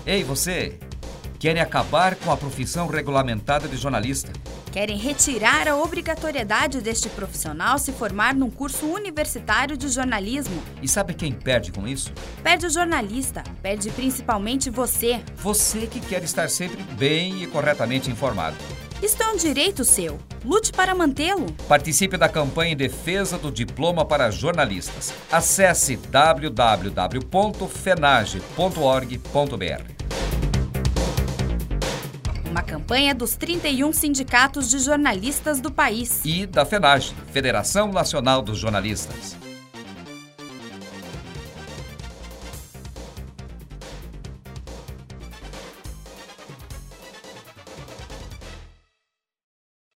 Ei, você! Querem acabar com a profissão regulamentada de jornalista. Querem retirar a obrigatoriedade deste profissional se formar num curso universitário de jornalismo. E sabe quem perde com isso? Perde o jornalista, perde principalmente você. Você que quer estar sempre bem e corretamente informado. Isto é um direito seu. Lute para mantê-lo. Participe da campanha em defesa do diploma para jornalistas. Acesse www.fenage.org.br. Uma campanha dos 31 sindicatos de jornalistas do país. E da FENAGE, Federação Nacional dos Jornalistas.